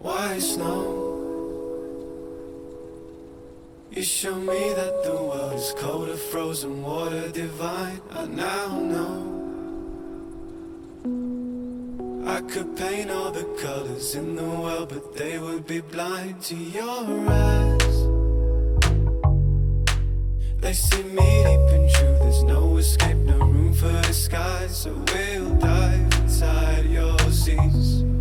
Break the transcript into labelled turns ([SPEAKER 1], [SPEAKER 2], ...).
[SPEAKER 1] white snow. You show me that the world is cold, a frozen water divine. I now know I could paint all the colors in the world, but they would be blind to your eyes. They see me deep and true, there's no escape, no room for disguise. So we'll dive inside your seas.